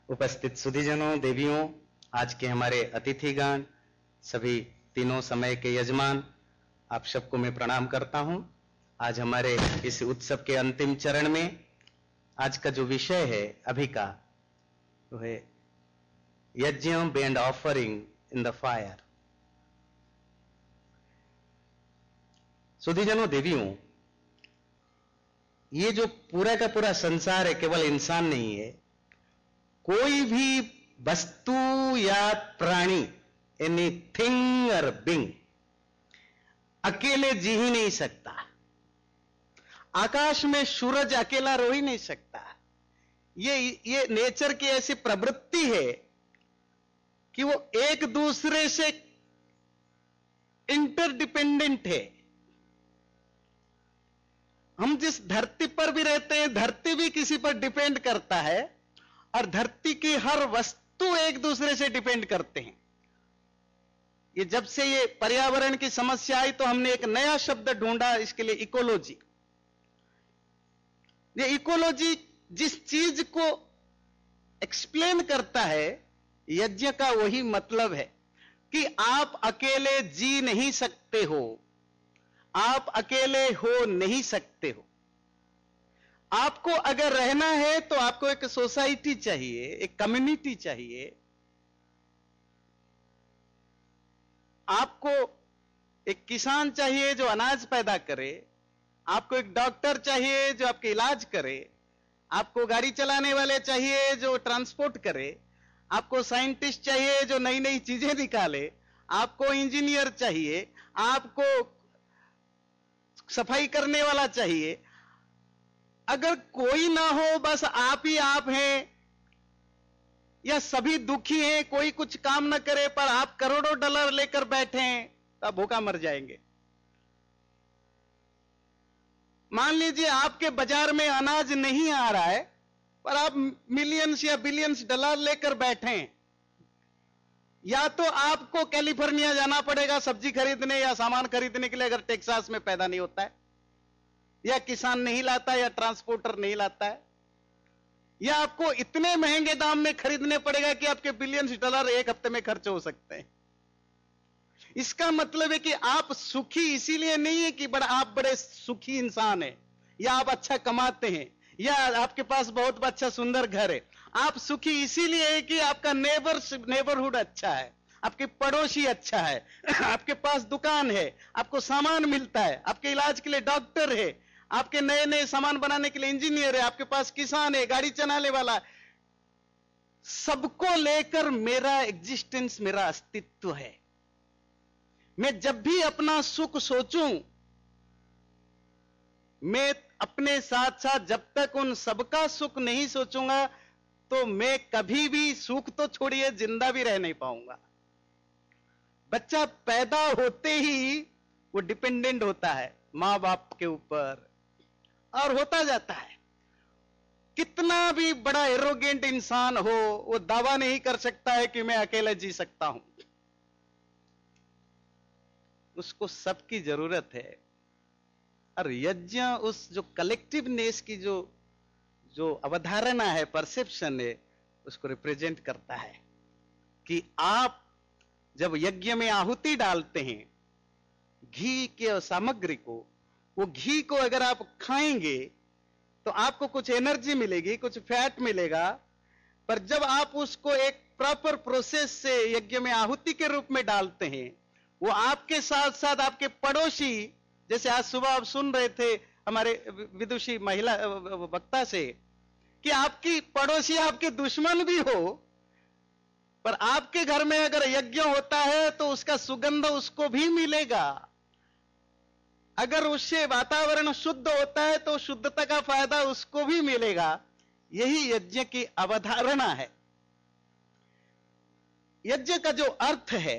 उपस्थित सुधीजनों, देवियों, आज के हमारे अतिथिगण, सभी तीनों समय के यजमान, आप सबको मैं प्रणाम करता हूं। आज हमारे इस उत्सव के अंतिम चरण में आज का जो विषय है अभी का, वो है यज्ञ and offering in the fire. सुधीजनों, देवियों, ये जो पूरा का पूरा संसार है केवल इंसान नहीं है, कोई भी वस्तु या प्राणी, एनीथिंग और बिंग अकेले जी ही नहीं सकता। आकाश में सूरज अकेला रो ही नहीं सकता। ये नेचर की ऐसी प्रवृत्ति है कि वो एक दूसरे से इंटरडिपेंडेंट है। हम जिस धरती पर भी रहते हैं, धरती भी किसी पर डिपेंड करता है और धरती की हर वस्तु एक दूसरे से डिपेंड करते हैं। ये जब से ये पर्यावरण की समस्या आई तो हमने एक नया शब्द ढूंढा इसके लिए, इकोलॉजी। ये इकोलॉजी जिस चीज को एक्सप्लेन करता है, यज्ञ का वही मतलब है कि आप अकेले जी नहीं सकते हो, आप अकेले हो नहीं सकते हो। आपको अगर रहना है तो आपको एक सोसाइटी चाहिए, एक कम्युनिटी चाहिए। आपको एक किसान चाहिए जो अनाज पैदा करे, आपको एक डॉक्टर चाहिए जो आपके इलाज करे, आपको गाड़ी चलाने वाले चाहिए जो ट्रांसपोर्ट करे, आपको साइंटिस्ट चाहिए जो नई नई चीजें निकाले, आपको इंजीनियर चाहिए, आपको सफाई करने वाला चाहिए। अगर कोई ना हो, बस आप ही आप हैं, या सभी दुखी हैं, कोई कुछ काम ना करे पर आप करोड़ों डॉलर लेकर बैठे हैं, तो आप भूखा मर जाएंगे। मान लीजिए आपके बाजार में अनाज नहीं आ रहा है पर आप मिलियंस या बिलियंस डॉलर लेकर बैठे हैं, या तो आपको कैलिफोर्निया जाना पड़ेगा सब्जी खरीदने या सामान खरीदने के लिए अगर टेक्सास में पैदा नहीं होता है, या किसान नहीं लाता, या ट्रांसपोर्टर नहीं लाता है, या आपको इतने महंगे दाम में खरीदने पड़ेगा कि आपके बिलियंस डॉलर एक हफ्ते में खर्च हो सकते हैं। इसका मतलब है कि आप सुखी इसीलिए नहीं है कि आप बड़े सुखी इंसान हैं, या आप अच्छा कमाते हैं, या आपके पास बहुत अच्छा सुंदर घर है। आप सुखी इसीलिए है कि आपका नेबरहुड अच्छा है, आपके पड़ोसी अच्छा है, आपके पास दुकान है, आपको सामान मिलता है, आपके इलाज के लिए डॉक्टर है, आपके नए नए सामान बनाने के लिए इंजीनियर है, आपके पास किसान है, गाड़ी चलाने वाला। सबको लेकर मेरा एग्जिस्टेंस, मेरा अस्तित्व है। मैं जब भी अपना सुख सोचूं, मैं अपने साथ साथ जब तक उन सबका सुख नहीं सोचूंगा तो मैं कभी भी, सुख तो छोड़िए, जिंदा भी रह नहीं पाऊंगा। बच्चा पैदा होते ही वो डिपेंडेंट होता है मां बाप के ऊपर और होता जाता है। कितना भी बड़ा एरोगेंट इंसान हो, वो दावा नहीं कर सकता है कि मैं अकेला जी सकता हूं। उसको सबकी जरूरत है। और यज्ञ उस जो कलेक्टिवनेस की जो अवधारणा है, परसेप्शन है, उसको रिप्रेजेंट करता है कि आप जब यज्ञ में आहुति डालते हैं घी के सामग्री को, वो घी को अगर आप खाएंगे तो आपको कुछ एनर्जी मिलेगी, कुछ फैट मिलेगा। पर जब आप उसको एक प्रॉपर प्रोसेस से यज्ञ में आहुति के रूप में डालते हैं, वो आपके साथ साथ आपके पड़ोसी, जैसे आज सुबह आप सुन रहे थे हमारे विदुषी महिला वक्ता से कि आपकी पड़ोसी आपके दुश्मन भी हो, पर आपके घर में अगर यज्ञ होता है तो उसका सुगंध उसको भी मिलेगा। अगर उससे वातावरण शुद्ध होता है तो शुद्धता का फायदा उसको भी मिलेगा। यही यज्ञ की अवधारणा है। यज्ञ का जो अर्थ है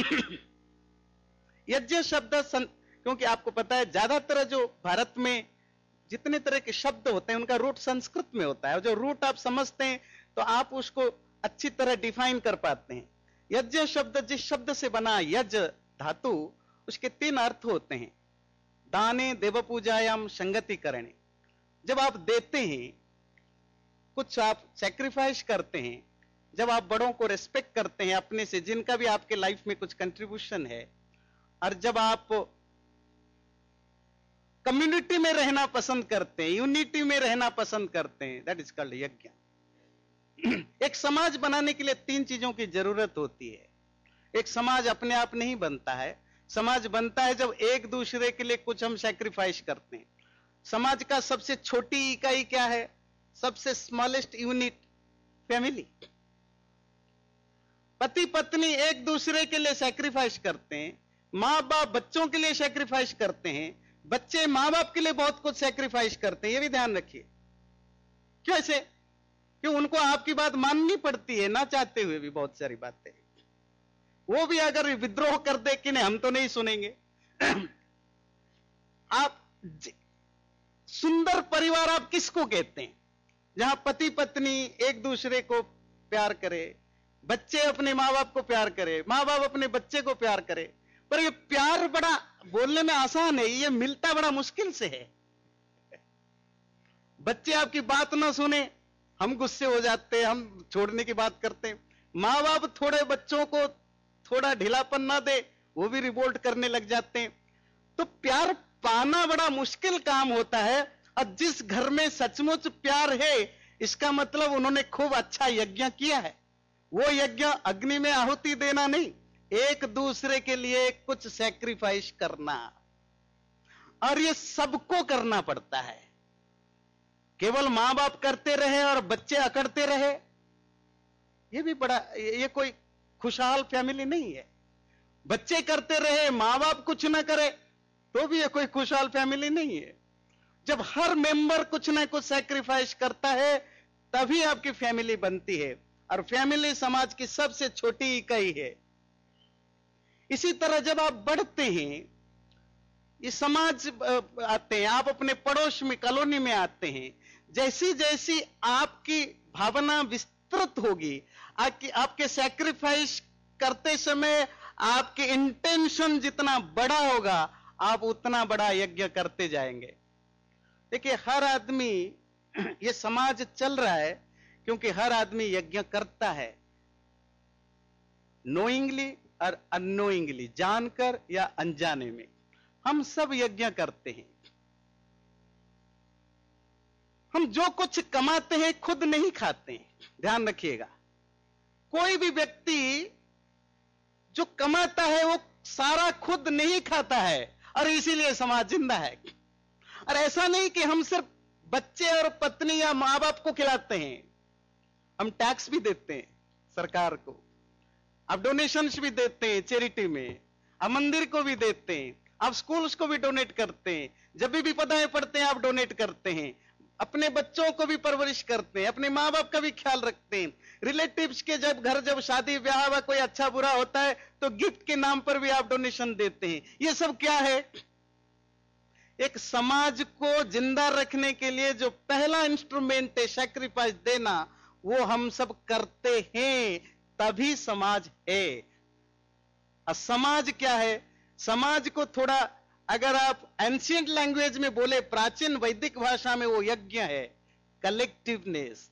यज्ञ शब्द क्योंकि आपको पता है ज्यादातर जो भारत में जितने तरह के शब्द होते हैं उनका रूट संस्कृत में होता है, और जो रूट आप समझते हैं तो आप उसको अच्छी तरह डिफाइन कर पाते हैं। यज्ञ शब्द जिस शब्द से बना, यज धातु, उसके 3 अर्थ होते हैं। दाने देव पूजायाम संगति करणे, जब आप देते हैं, कुछ आप सैक्रिफाइस करते हैं, जब आप बड़ों को रेस्पेक्ट करते हैं अपने से, जिनका भी आपके लाइफ में कुछ कंट्रीब्यूशन है, और जब आप कम्युनिटी में रहना पसंद करते हैं, यूनिटी में रहना पसंद करते हैं, दैट इज कॉल्ड यज्ञ। एक समाज बनाने के लिए 3 चीजों की जरूरत होती है। एक समाज अपने आप नहीं बनता है, समाज बनता है जब एक दूसरे के लिए कुछ हम सैक्रिफाइस करते हैं। समाज का सबसे छोटी इकाई क्या है? सबसे स्मॉलेस्ट यूनिट फैमिली। पति पत्नी एक दूसरे के लिए सैक्रिफाइस करते हैं, मां बाप बच्चों के लिए सैक्रिफाइस करते हैं, बच्चे मां बाप के लिए बहुत कुछ सैक्रिफाइस करते हैं। ये भी ध्यान रखिए। क्यों ऐसे? क्यों? उनको आपकी बात माननी पड़ती है, ना चाहते हुए भी बहुत सारी बातें। वो भी अगर विद्रोह कर दे कि नहीं हम तो नहीं सुनेंगे। आप सुंदर परिवार आप किसको कहते हैं? जहां पति पत्नी एक दूसरे को प्यार करे, बच्चे अपने मां बाप को प्यार करे, मां बाप अपने बच्चे को प्यार करे। पर ये प्यार बड़ा बोलने में आसान है, ये मिलता बड़ा मुश्किल से है। बच्चे आपकी बात ना सुने, हम गुस्से हो जाते हैं, हम छोड़ने की बात करते हैं। मां बाप थोड़े बच्चों को थोड़ा ढीलापन ना दे, वो भी रिवोल्ट करने लग जाते हैं। तो प्यार पाना बड़ा मुश्किल काम होता है। और जिस घर में सचमुच प्यार है, इसका मतलब उन्होंने खूब अच्छा यज्ञ किया है। वो यज्ञ अग्नि में आहुति देना नहीं, एक दूसरे के लिए कुछ सैक्रिफाइस करना। और ये सबको करना पड़ता है। केवल मां बाप करते रहे और बच्चे अकड़ते रहे, ये भी बड़ा, ये कोई खुशहाल फैमिली नहीं है। बच्चे करते रहे, मां बाप कुछ ना करे, तो भी ये कोई खुशहाल फैमिली नहीं है। जब हर मेंबर कुछ ना कुछ सैक्रिफाइस करता है, तभी आपकी फैमिली बनती है। और फैमिली समाज की सबसे छोटी इकाई है। इसी तरह जब आप बढ़ते हैं, ये समाज आते हैं, आप अपने पड़ोस में, कॉलोनी में आते हैं, जैसी जैसी आपकी भावना विस्तृत होगी, आपके सैक्रिफाइस करते समय आपके इंटेंशन जितना बड़ा होगा, आप उतना बड़ा यज्ञ करते जाएंगे। देखिए, हर आदमी, ये समाज चल रहा है क्योंकि हर आदमी यज्ञ करता है, नोइंगली और अननोइंगली, जानकर या अनजाने में, हम सब यज्ञ करते हैं। हम जो कुछ कमाते हैं खुद नहीं खाते हैं, ध्यान रखिएगा। कोई भी व्यक्ति जो कमाता है वो सारा खुद नहीं खाता है, और इसीलिए समाज जिंदा है। और ऐसा नहीं कि हम सिर्फ बच्चे और पत्नी या मां बाप को खिलाते हैं, हम टैक्स भी देते हैं सरकार को, आप डोनेशंस भी देते हैं चैरिटी में, आप मंदिर को भी देते हैं, आप स्कूल्स को भी डोनेट करते हैं, जब भी पताए पड़ते हैं आप डोनेट करते हैं, अपने बच्चों को भी परवरिश करते हैं, अपने मां बाप का भी ख्याल रखते हैं, रिलेटिव्स के जब शादी ब्याह व कोई अच्छा बुरा होता है तो गिफ्ट के नाम पर भी आप डोनेशन देते हैं। ये सब क्या है? एक समाज को जिंदा रखने के लिए जो पहला इंस्ट्रूमेंट है सैक्रिफाइस देना, वो हम सब करते हैं, तभी समाज है। और समाज क्या है? समाज को थोड़ा अगर आप एंशिएंट लैंग्वेज में बोले, प्राचीन वैदिक भाषा में, वो यज्ञ है, कलेक्टिवनेस।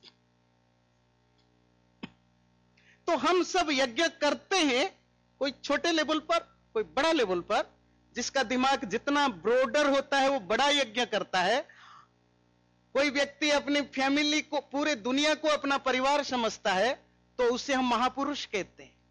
तो हम सब यज्ञ करते हैं, कोई छोटे लेवल पर, कोई बड़ा लेवल पर। जिसका दिमाग जितना ब्रॉडर होता है वो बड़ा यज्ञ करता है। कोई व्यक्ति अपनी फैमिली को, पूरे दुनिया को अपना परिवार समझता है, तो उसे हम महापुरुष कहते हैं।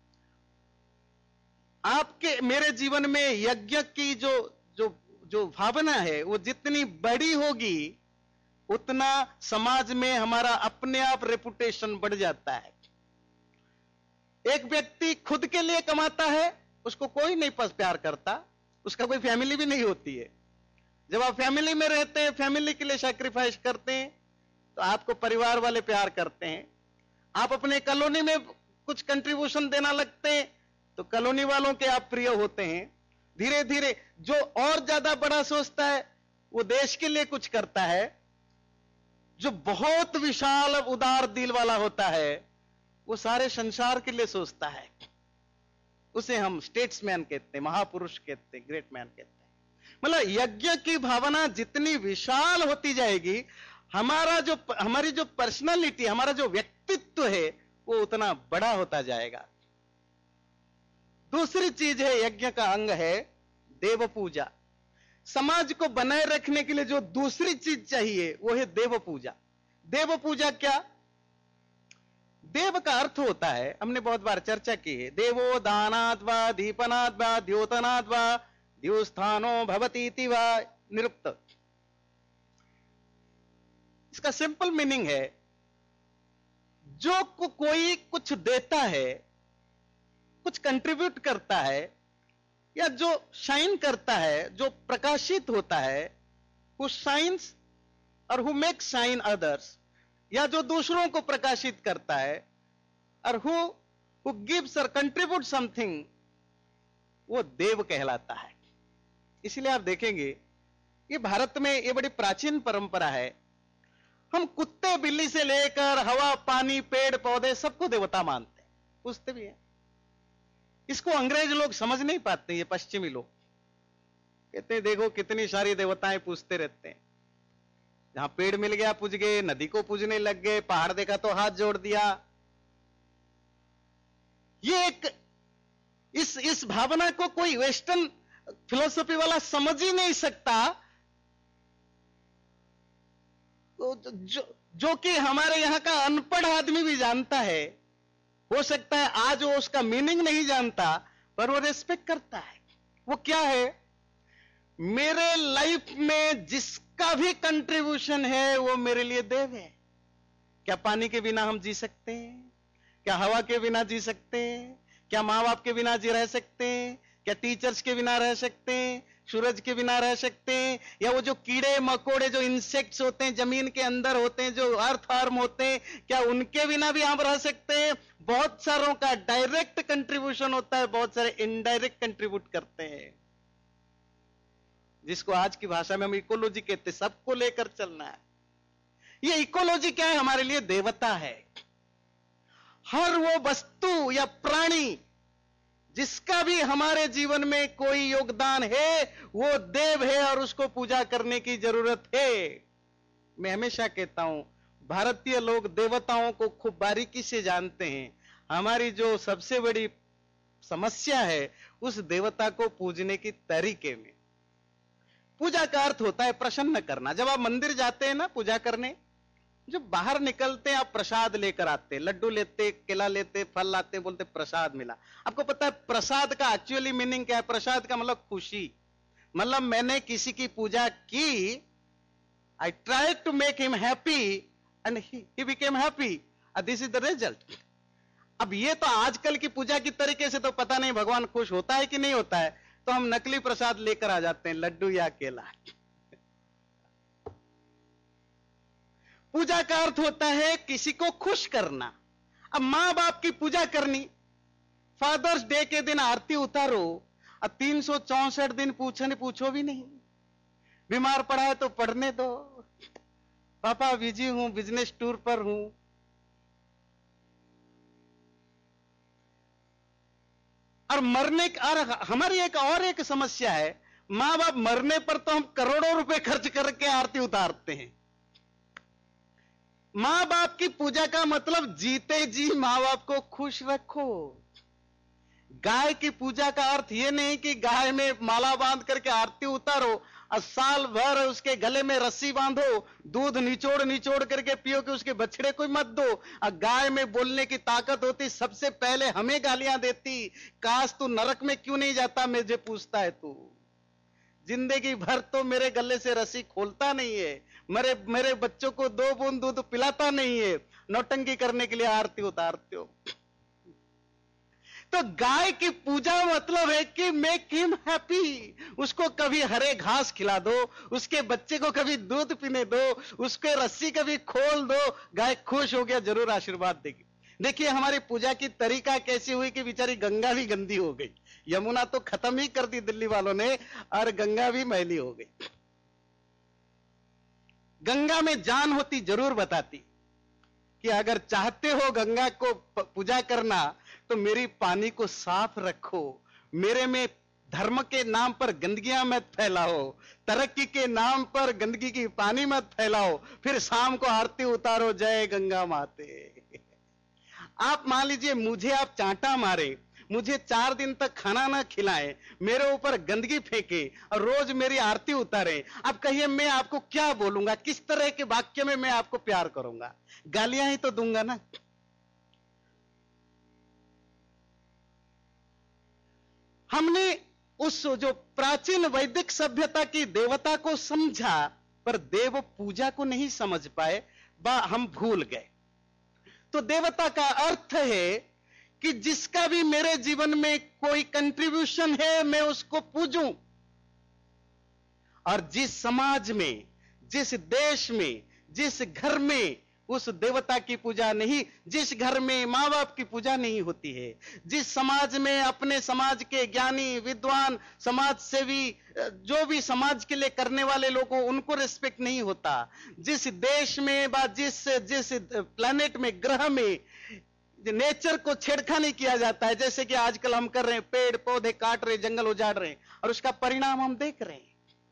आपके मेरे जीवन में यज्ञ की जो भावना है, वो जितनी बड़ी होगी, उतना समाज में हमारा अपने आप रेपुटेशन बढ़ जाता है। एक व्यक्ति खुद के लिए कमाता है, उसको कोई नहीं प्यार करता, उसका कोई फैमिली भी नहीं होती है। जब आप फैमिली में रहते हैं, फैमिली के लिए सैक्रिफाइस करते हैं, तो आपको परिवार वाले प्यार करते हैं। आप अपने कॉलोनी में कुछ कंट्रीब्यूशन देना लगते हैं, तो कॉलोनी वालों के आप प्रिय होते हैं। धीरे धीरे जो और ज्यादा बड़ा सोचता है, वो देश के लिए कुछ करता है। जो बहुत विशाल उदार दिल वाला होता है, वो सारे संसार के लिए सोचता है। उसे हम स्टेट्समैन कहते हैं, महापुरुष कहते हैं, ग्रेट मैन कहते हैं। मतलब यज्ञ की भावना जितनी विशाल होती जाएगी, हमारी जो पर्सनालिटी, हमारा जो व्यक्तित्व है, वो उतना बड़ा होता जाएगा। दूसरी चीज है, यज्ञ का अंग है देव पूजा। समाज को बनाए रखने के लिए जो दूसरी चीज चाहिए वो है देव पूजा। देव पूजा क्या? देव का अर्थ होता है, हमने बहुत बार चर्चा की है, देवो दानाद् वा दीपनाद् वा द्योतनाद् वा द्योस्थानो भवतीति वा निरुक्त। इसका सिंपल मीनिंग है, जो कोई कुछ देता है, कुछ कंट्रीब्यूट करता है, या जो शाइन करता है, जो प्रकाशित होता है, हु शाइन्स और हु मेक शाइन अदर्स, या जो दूसरों को प्रकाशित करता है, और हु गिव्स और कंट्रीब्यूट समथिंग, वो देव कहलाता है। इसलिए आप देखेंगे ये भारत में ये बड़ी प्राचीन परंपरा है। हम कुत्ते बिल्ली से लेकर हवा पानी पेड़ पौधे सबको देवता मानते हैं, पूछते भी हैं। इसको अंग्रेज लोग समझ नहीं पाते, ये पश्चिमी लोग कहते हैं देखो कितनी सारी देवताएं पूजते रहते हैं। जहां पेड़ मिल गया पूज गए, नदी को पूजने लग गए, पहाड़ देखा तो हाथ जोड़ दिया। ये एक इस भावना को कोई वेस्टर्न फिलोसफी वाला समझ ही नहीं सकता, जो कि हमारे यहां का अनपढ़ आदमी भी जानता है। हो सकता है आज वो उसका मीनिंग नहीं जानता, पर वो रेस्पेक्ट करता है। वो क्या है? मेरे लाइफ में जिसका भी कंट्रीब्यूशन है वो मेरे लिए देव है। क्या पानी के बिना हम जी सकते हैं? क्या हवा के बिना जी सकते हैं? क्या मां बाप के बिना जी रह सकते हैं? क्या टीचर्स के बिना रह सकते हैं? सूरज के बिना रह सकते हैं? या वो जो कीड़े मकोड़े जो इंसेक्ट्स होते हैं जमीन के अंदर होते हैं, जो अर्थ फॉर्म होते हैं, क्या उनके बिना भी हम रह सकते हैं? बहुत सारों का डायरेक्ट कंट्रीब्यूशन होता है, बहुत सारे इनडायरेक्ट कंट्रीब्यूट करते हैं, जिसको आज की भाषा में हम इकोलॉजी कहते हैं। सबको लेकर चलना है। ये इकोलॉजी क्या है? हमारे लिए देवता है। हर वो वस्तु या प्राणी जिसका भी हमारे जीवन में कोई योगदान है वो देव है और उसको पूजा करने की जरूरत है। मैं हमेशा कहता हूं भारतीय लोग देवताओं को खूब बारीकी से जानते हैं। हमारी जो सबसे बड़ी समस्या है उस देवता को पूजने की तरीके में। पूजा का अर्थ होता है प्रसन्न करना। जब आप मंदिर जाते हैं ना पूजा करने, जब बाहर निकलते हैं आप प्रसाद लेकर आते हैं, लड्डू लेते, केला लेते, फल लाते, बोलते प्रसाद मिला। आपको पता है प्रसाद का एक्चुअली मीनिंग क्या है? प्रसाद का मतलब खुशी। मतलब मैंने किसी की पूजा की, I try to make him happy and he became happy, this is the result. अब ये तो आजकल की पूजा की तरीके से तो पता नहीं भगवान खुश होता है कि नहीं होता है, तो हम नकली प्रसाद लेकर आ जाते हैं, लड्डू या केला। पूजा का अर्थ होता है किसी को खुश करना। अब मां बाप की पूजा करनी, फादर्स डे के दिन आरती उतारो, अब 364 दिन पूछो भी नहीं। बीमार पड़ा है तो पढ़ने दो, पापा बिजी हूं, बिजनेस टूर पर हूं। और मरने और हमारी एक समस्या है, मां बाप मरने पर तो हम करोड़ों रुपए खर्च करके आरती उतारते हैं। मां बाप की पूजा का मतलब जीते जी मां बाप को खुश रखो। गाय की पूजा का अर्थ यह नहीं कि गाय में माला बांध करके आरती उतारो और साल भर उसके गले में रस्सी बांधो, दूध निचोड़ करके पियो कि उसके बछड़े को मत दो। और गाय में बोलने की ताकत होती, सबसे पहले हमें गालियां देती, काश तू नरक में क्यों नहीं जाता, मुझे पूछता है तू। जिंदगी भर तो मेरे गले से रस्सी खोलता नहीं है, मेरे बच्चों को 2 बूंद दूध पिलाता नहीं है, नौटंकी करने के लिए आरती उतारते हो। तो गाय की पूजा मतलब है कि मेक हिम हैप्पी। उसको कभी हरे घास खिला दो, उसके बच्चे को कभी दूध पीने दो, उसके रस्सी कभी खोल दो, गाय खुश हो गया, जरूर आशीर्वाद देगी। देखिए हमारी पूजा की तरीका कैसी हुई कि बेचारी गंगा भी गंदी हो गई। यमुना तो खत्म ही कर दी दिल्ली वालों ने, और गंगा भी मैली हो गई। गंगा में जान होती जरूर बताती कि अगर चाहते हो गंगा को पूजा करना तो मेरी पानी को साफ रखो, मेरे में धर्म के नाम पर गंदगियां मत फैलाओ, तरक्की के नाम पर गंदगी की पानी मत फैलाओ, फिर शाम को आरती उतारो, जय गंगा माते। आप मान लीजिए मुझे आप चांटा मारे, मुझे 4 दिन तक खाना ना खिलाएं, मेरे ऊपर गंदगी फेंके और रोज मेरी आरती उतारे, आप कहिए मैं आपको क्या बोलूंगा, किस तरह के वाक्य में मैं आपको प्यार करूंगा? गालियां ही तो दूंगा ना। हमने उस जो प्राचीन वैदिक सभ्यता की देवता को समझा, पर देव पूजा को नहीं समझ पाए, हम भूल गए। तो देवता का अर्थ है कि जिसका भी मेरे जीवन में कोई कंट्रीब्यूशन है मैं उसको पूजूं। और जिस समाज में, जिस देश में, जिस घर में उस देवता की पूजा नहीं, जिस घर में मां बाप की पूजा नहीं होती है, जिस समाज में अपने समाज के ज्ञानी विद्वान समाज सेवी जो भी समाज के लिए करने वाले लोगों उनको रिस्पेक्ट नहीं होता, जिस देश में जिस प्लैनेट में, ग्रह में नेचर को छेड़खानी किया जाता है, जैसे कि आजकल हम कर रहे हैं, पेड़ पौधे काट रहे, जंगल उजाड़ रहे हैं, और उसका परिणाम हम देख रहे हैं।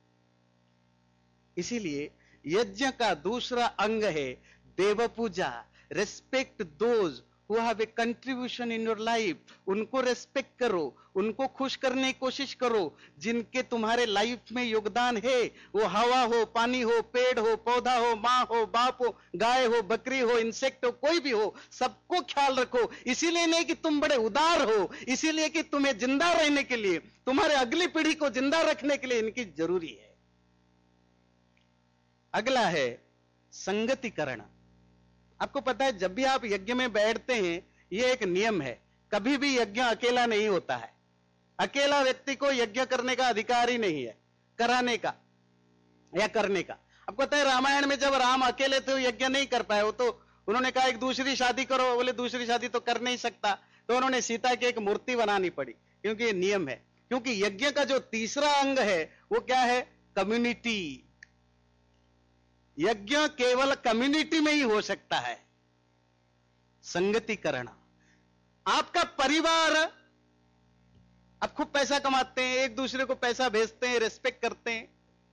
इसीलिए यज्ञ का दूसरा अंग है देव पूजा। Respect those who have a contribution in your life. उनको रेस्पेक्ट करो, उनको खुश करने की कोशिश करो जिनके तुम्हारे लाइफ में योगदान है। वो हवा हो, पानी हो, पेड़ हो, पौधा हो, मां हो, बाप हो, गाय हो, बकरी हो, इंसेक्ट हो, कोई भी हो, सबको ख्याल रखो। इसीलिए नहीं कि तुम बड़े उदार हो, इसीलिए कि तुम्हें जिंदा रहने के लिए, तुम्हारे अगली पीढ़ी को जिंदा रखने के लिए इनकी जरूरी है। अगला है संगतिकरण। आपको पता है जब भी आप यज्ञ में बैठते हैं, यह एक नियम है, कभी भी यज्ञ अकेला नहीं होता है। अकेला व्यक्ति को यज्ञ करने का अधिकार ही नहीं है, कराने का या करने का। आपको पता है रामायण में जब राम अकेले थे यज्ञ नहीं कर पाए, वो तो उन्होंने कहा एक दूसरी शादी करो, बोले दूसरी शादी तो कर नहीं सकता, तो उन्होंने सीता की एक मूर्ति बनानी पड़ी, क्योंकि ये नियम है। क्योंकि यज्ञ का जो तीसरा अंग है वो क्या है? कम्युनिटी। यज्ञ केवल कम्युनिटी में ही हो सकता है। संगतिकरण। आपका परिवार, आप खूब पैसा कमाते हैं, एक दूसरे को पैसा भेजते हैं, रेस्पेक्ट करते हैं।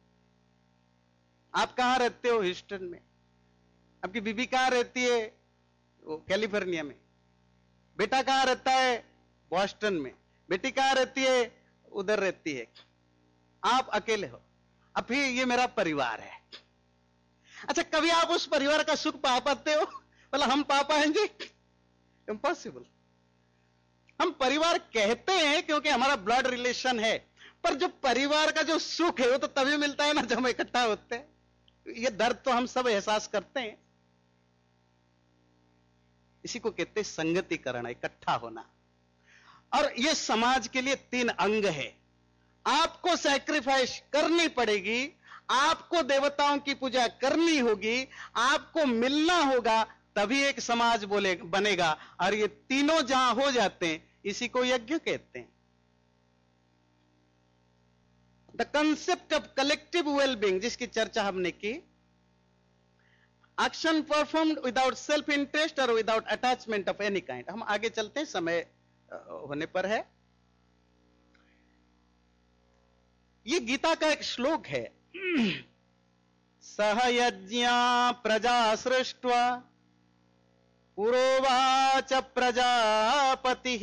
आप कहां रहते हो? ह्यूस्टन में। आपकी बीबी कहां रहती है? वो कैलिफोर्निया में। बेटा कहां रहता है? बॉस्टन में। बेटी कहां रहती है? उधर रहती है। आप अकेले हो। अब फिर ये मेरा परिवार है। अच्छा, कभी आप उस परिवार का सुख पा पाते हो? मतलब हम पा पाएंगे? इम्पॉसिबल। हम परिवार कहते हैं क्योंकि हमारा ब्लड रिलेशन है, पर जो परिवार का जो सुख है वो तो तभी मिलता है ना जब हम इकट्ठा होते हैं। ये दर्द तो हम सब एहसास करते हैं। इसी को कहते हैं संगतिकरण, इकट्ठा होना। और ये समाज के लिए 3 अंग है। आपको सैक्रिफाइस करनी पड़ेगी, आपको देवताओं की पूजा करनी होगी, आपको मिलना होगा, तभी एक समाज बनेगा। और ये तीनों जहां हो जाते हैं इसी को यज्ञ कहते हैं। The concept of collective wellbeing, जिसकी चर्चा हमने की, action performed without self interest और without attachment of any kind. हम आगे चलते हैं, समय होने पर है। ये गीता का एक श्लोक है, सह यज्ञा प्रजा सृष्ट्वा पुरोवाच प्रजापतिः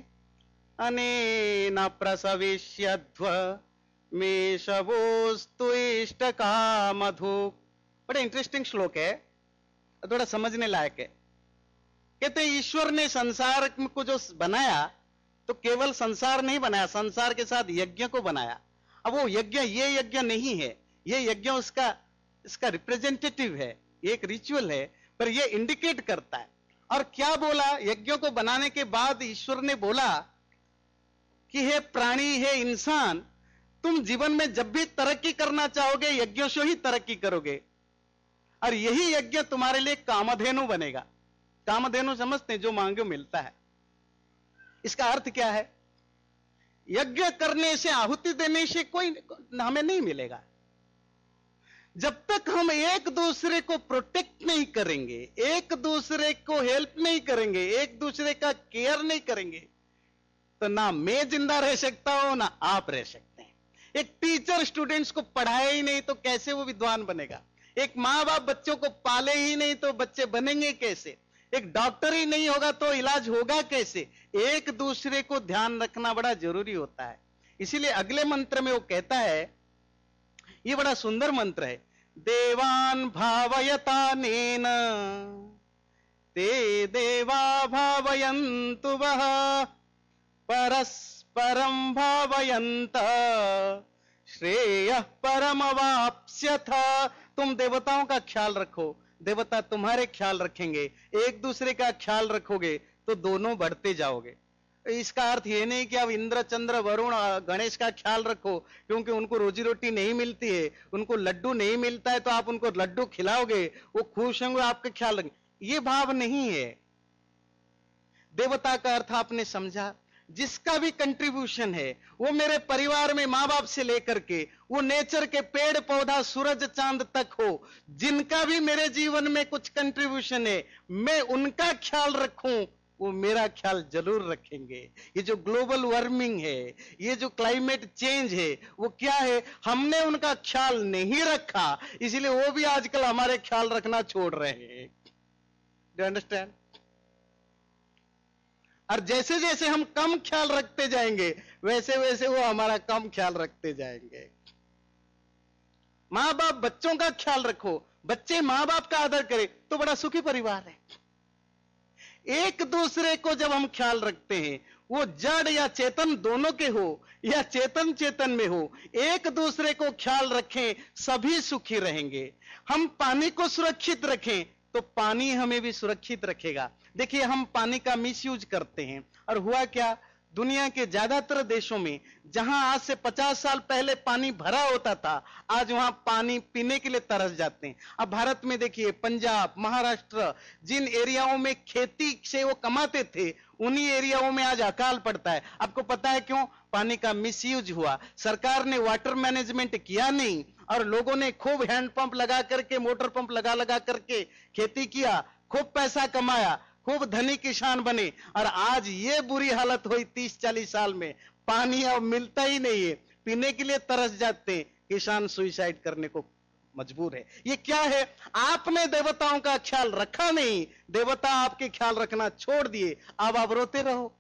अनेन प्रसविष्यध्व मेषवोस्तु इष्टकामधु। बड़ा इंटरेस्टिंग श्लोक है, थोड़ा समझने लायक है। कहते हैं ईश्वर ने संसार को जो बनाया तो केवल संसार नहीं बनाया, संसार के साथ यज्ञ को बनाया। अब वो यज्ञ ये यज्ञ नहीं है, ये यज्ञ इसका रिप्रेजेंटेटिव है, ये एक रिचुअल है, पर ये इंडिकेट करता है। और क्या बोला? यज्ञों को बनाने के बाद ईश्वर ने बोला कि हे प्राणी, हे इंसान, तुम जीवन में जब भी तरक्की करना चाहोगे यज्ञों से ही तरक्की करोगे, और यही यज्ञ तुम्हारे लिए कामधेनु बनेगा। कामधेनु समझते हैं, जो मांगो मिलता है। इसका अर्थ क्या है? यज्ञ करने से, आहुति देने से कोई हमें नहीं मिलेगा। जब तक हम एक दूसरे को प्रोटेक्ट नहीं करेंगे, एक दूसरे को हेल्प नहीं करेंगे, एक दूसरे का केयर नहीं करेंगे, तो ना मैं जिंदा रह सकता हूं ना आप रह सकते हैं। एक टीचर स्टूडेंट्स को पढ़ाए ही नहीं तो कैसे वो विद्वान बनेगा? एक मां बाप बच्चों को पाले ही नहीं तो बच्चे बनेंगे कैसे? एक डॉक्टर ही नहीं होगा तो इलाज होगा कैसे? एक दूसरे को ध्यान रखना बड़ा जरूरी होता है। इसीलिए अगले मंत्र में वो कहता है, ये बड़ा सुंदर मंत्र है, देवान भावयतानेन ते देवा भावयन्तु वः परस्परं भावयन्त श्रेयः परमवाप्स्यथ। तुम देवताओं का ख्याल रखो, देवता तुम्हारे ख्याल रखेंगे, एक दूसरे का ख्याल रखोगे तो दोनों बढ़ते जाओगे। इसका अर्थ ये नहीं कि आप इंद्र चंद्र वरुण गणेश का ख्याल रखो, क्योंकि उनको रोजी रोटी नहीं मिलती है, उनको लड्डू नहीं मिलता है तो आप उनको लड्डू खिलाओगे, वो खुश होंगे, आपका ख्याल रखेंगे। ये भाव नहीं है। देवता का अर्थ आपने समझा, जिसका भी कंट्रीब्यूशन है, वो मेरे परिवार में मां बाप से लेकर के वो नेचर के पेड़ पौधा सूरज चांद तक हो, जिनका भी मेरे जीवन में कुछ कंट्रीब्यूशन है, मैं उनका ख्याल रखूं, वो मेरा ख्याल जरूर रखेंगे। ये जो ग्लोबल वार्मिंग है, ये जो क्लाइमेट चेंज है, वो क्या है? हमने उनका ख्याल नहीं रखा, इसलिए वो भी आजकल हमारे ख्याल रखना छोड़ रहे हैं। Do understand? और जैसे जैसे हम कम ख्याल रखते जाएंगे, वैसे वैसे वो हमारा कम ख्याल रखते जाएंगे। मां बाप बच्चों का ख्याल रखो, बच्चे मां बाप का आदर करें तो बड़ा सुखी परिवार है। एक दूसरे को जब हम ख्याल रखते हैं, वो जड़ या चेतन दोनों के हो या चेतन चेतन में हो, एक दूसरे को ख्याल रखें, सभी सुखी रहेंगे। हम पानी को सुरक्षित रखें तो पानी हमें भी सुरक्षित रखेगा। देखिए, हम पानी का मिसयूज करते हैं, और हुआ क्या, दुनिया के ज्यादातर देशों में जहां आज से 50 साल पहले पानी भरा होता था, आज वहां पानी पीने के लिए तरस जाते हैं। अब भारत में देखिए, पंजाब, महाराष्ट्र, जिन एरियाओं में खेती से वो कमाते थे, उन्हीं एरियाओं में आज अकाल पड़ता है। आपको पता है क्यों? पानी का मिसयूज हुआ। सरकार ने वाटर मैनेजमेंट किया नहीं, और लोगों ने खूब हैंडपंप लगा करके, मोटर पंप लगा लगा करके खेती किया, खूब पैसा कमाया, खूब धनी किसान बने, और आज ये बुरी हालत हुई 30-40 साल में, पानी अब मिलता ही नहीं है, पीने के लिए तरस जाते हैं, किसान सुइसाइड करने को मजबूर है। ये क्या है? आपने देवताओं का ख्याल रखा नहीं, देवता आपके ख्याल रखना छोड़ दिए, अब आप रोते रहो।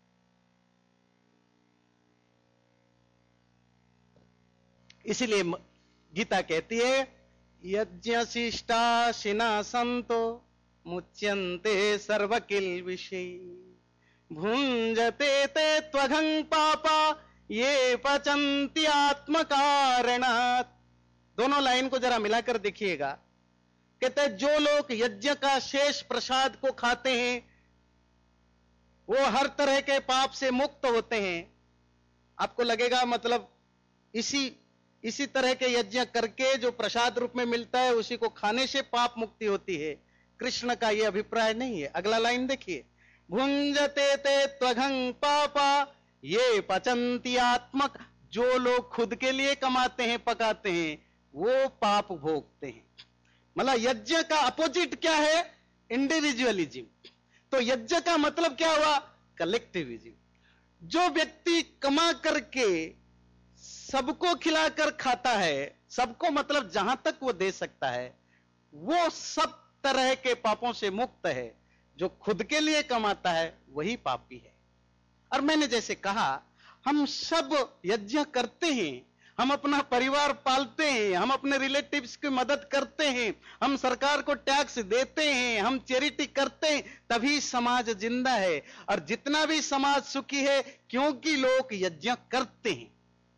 इसीलिए गीता कहती है, यज्ञ शिष्टा शिना संतो मुच्यन्ते सर्वकिल विषय भुंजते ते त्वघं पापा ये पचन्ति आत्मकारणात्। दोनों लाइन को जरा मिलाकर देखिएगा। कहते हैं, जो लोग यज्ञ का शेष प्रसाद को खाते हैं, वो हर तरह के पाप से मुक्त होते हैं। आपको लगेगा मतलब इसी तरह के यज्ञ करके जो प्रसाद रूप में मिलता है, उसी को खाने से पाप मुक्ति होती है। कृष्ण का यह अभिप्राय नहीं है। अगला लाइन देखिए, भुंजते ते त्वघं पापा ये पचन्ति आत्मक। जो लोग खुद के लिए कमाते हैं, पकाते हैं, वो पाप भोगते हैं। मतलब यज्ञ का अपोजिट क्या है? इंडिविजुअलिज्म। तो यज्ञ का मतलब क्या हुआ? कलेक्टिविज्म। जो व्यक्ति कमा करके सबको खिलाकर खाता है, सबको मतलब जहां तक वो दे सकता है, वो सब तरह के पापों से मुक्त है। जो खुद के लिए कमाता है वही पापी है। और मैंने जैसे कहा, हम सब यज्ञ करते हैं, हम अपना परिवार पालते हैं, हम अपने रिलेटिव्स की मदद करते हैं, हम सरकार को टैक्स देते हैं, हम चैरिटी करते हैं, तभी समाज जिंदा है। और जितना भी समाज सुखी है, क्योंकि लोग यज्ञ करते हैं।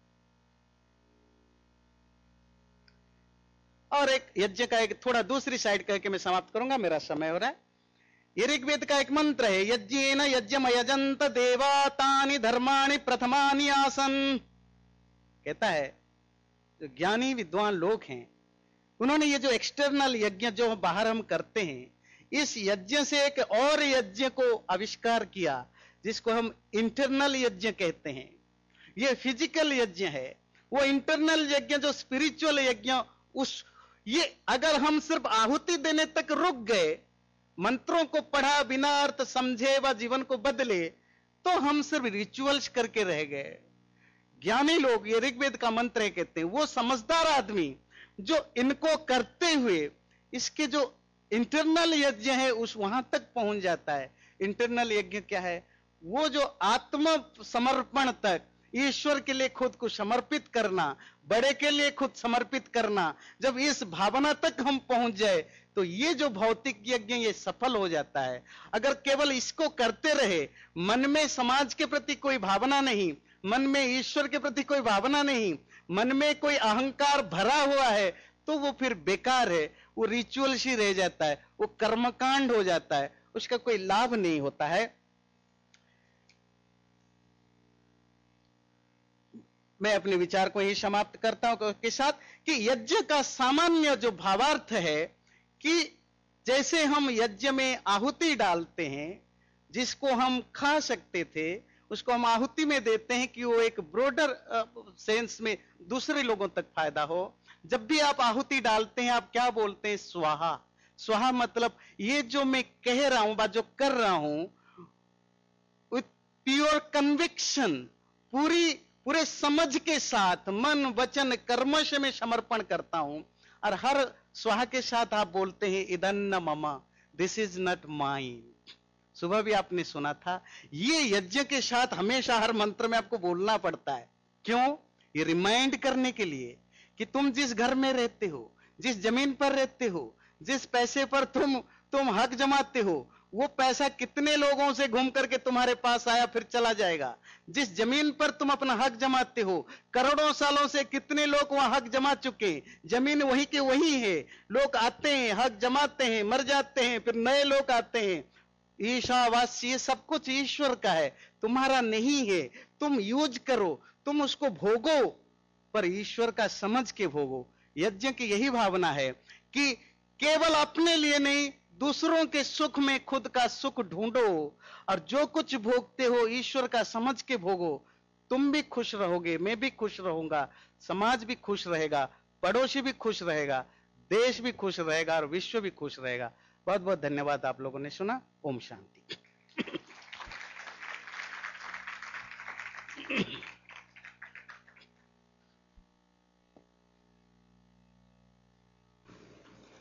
और एक यज्ञ का एक थोड़ा दूसरी साइड करके मैं समाप्त करूंगा, मेरा समय हो रहा है। ये ऋग्वेद का एक मंत्र है, यज्ञेन यज्ञमयजन्त देवा तानि धर्माणि प्रथमानि आसन। कहता है, जो ज्ञानी विद्वान लोग हैं, उन्होंने ये जो एक्सटर्नल यज्ञ जो बाहर हम करते हैं, इस यज्ञ से एक और यज्ञ को आविष्कार किया, जिसको हम इंटरनल यज्ञ कहते हैं। ये फिजिकल यज्ञ है। वो इंटरनल यज्ञ जो स्पिरिचुअल यज्ञ, ये अगर हम सिर्फ आहुति देने तक रुक गए, मंत्रों को पढ़ा बिना अर्थ समझे व जीवन को बदले, तो हम सिर्फ रिचुअल्स करके रह गए। ज्ञानी लोग, ये ऋग्वेद का मंत्र है, कहते हैं वो समझदार आदमी जो इनको करते हुए इसके जो इंटरनल यज्ञ है उस वहां तक पहुंच जाता है। इंटरनल यज्ञ क्या है? वो जो आत्म समर्पण तक, ईश्वर के लिए खुद को समर्पित करना, बड़े के लिए खुद समर्पित करना, जब इस भावना तक हम पहुंच जाए तो ये जो भौतिक यज्ञ ये सफल हो जाता है। अगर केवल इसको करते रहे, मन में समाज के प्रति कोई भावना नहीं, मन में ईश्वर के प्रति कोई भावना नहीं, मन में कोई अहंकार भरा हुआ है, तो वो फिर बेकार है, वो रिचुअल ही रह जाता है, वो कर्मकांड हो जाता है, उसका कोई लाभ नहीं होता है। मैं अपने विचार को ही समाप्त करता हूं के साथ कि यज्ञ का सामान्य जो भावार्थ है कि जैसे हम यज्ञ में आहुति डालते हैं, जिसको हम खा सकते थे उसको हम आहुति में देते हैं कि वो एक ब्रॉडर सेंस में दूसरे लोगों तक फायदा हो। जब भी आप आहुति डालते हैं आप क्या बोलते हैं? स्वाहा। स्वाहा मतलब ये जो मैं कह रहा हूं, जो कर रहा हूं, विथ प्योर कन्विक्शन, पूरे समझ के साथ, मन वचन कर्मश में समर्पण करता हूं। और हर स्वाहा के साथ आप बोलते हैं इदन्न मम, दिस इज नॉट माइन। सुबह भी आपने सुना था, ये यज्ञ के साथ हमेशा हर मंत्र में आपको बोलना पड़ता है। क्यों? ये रिमाइंड करने के लिए कि तुम जिस घर में रहते हो, जिस जमीन पर रहते हो, जिस पैसे पर तुम हक जमाते हो, वो पैसा कितने लोगों से घूम करके तुम्हारे पास आया फिर चला जाएगा। जिस जमीन पर तुम अपना हक जमाते हो, करोड़ों सालों से कितने लोग वहां हक जमा चुके, जमीन वही के वही है। लोग आते हैं, हक जमाते हैं, मर जाते हैं, फिर नए लोग आते हैं। ईशावास्य, ये सब कुछ ईश्वर का है, तुम्हारा नहीं है। तुम यूज करो, तुम उसको भोगो, पर ईश्वर का समझ के भोगो। यज्ञ की यही भावना है कि केवल अपने लिए नहीं, दूसरों के सुख में खुद का सुख ढूंढो, और जो कुछ भोगते हो ईश्वर का समझ के भोगो। तुम भी खुश रहोगे, मैं भी खुश रहूंगा, समाज भी खुश रहेगा, पड़ोसी भी खुश रहेगा, देश भी खुश रहेगा और विश्व भी खुश रहेगा। बहुत बहुत धन्यवाद, आप लोगों ने सुना। ओम शांति।